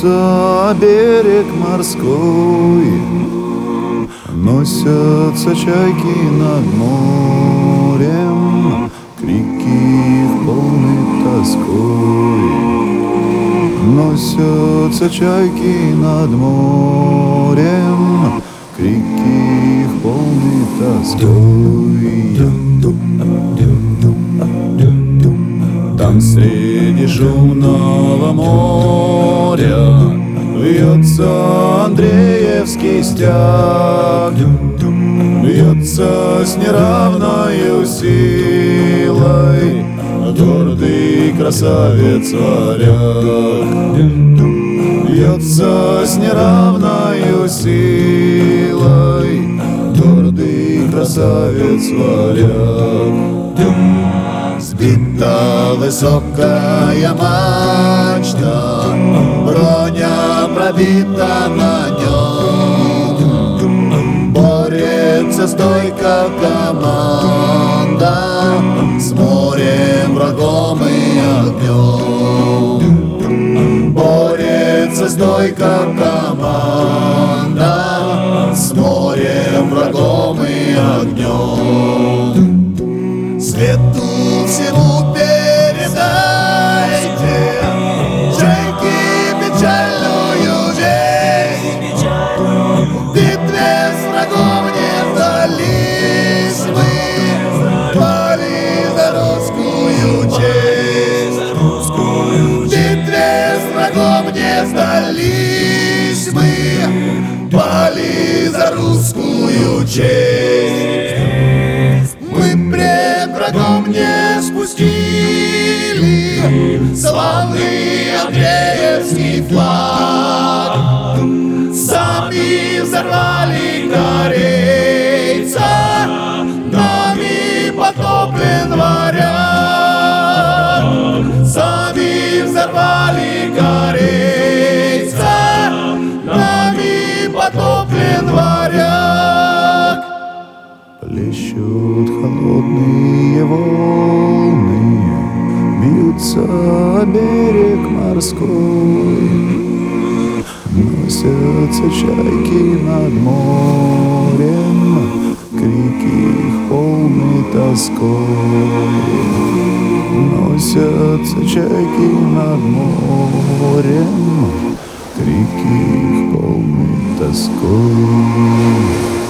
Бьется берег морской, носятся чайки над морем, крики их полны тоской. Носятся чайки над морем, крики их полны тоской. Там среди шумного моря вьется Андреевский стяг, бьется с неравною силой гордый красавец варяг. Бьется с неравною силой гордый красавец варяг. Сбита высокая мачта, броня пробита на нем. Борется стойко команда с морем, врагом и огнем. Борется стойко команда с морем, врагом и огнем. Свету всему передайте, чайки печальную весть. В битве с врагом не сдались мы, пали за русскую честь. В битве с врагом не сдались мы, пали за русскую честь. Мы пред врагом не спустили славный Андреевский флаг. Сами взорвали корейца, нами потоплен варяг. Сами взорвали корейца, нами потоплен варяг. Плещут холодные волны, бьются о берег морской. Носятся чайки над морем, крики их полны тоской. Носятся чайки над морем, крики их полны тоской.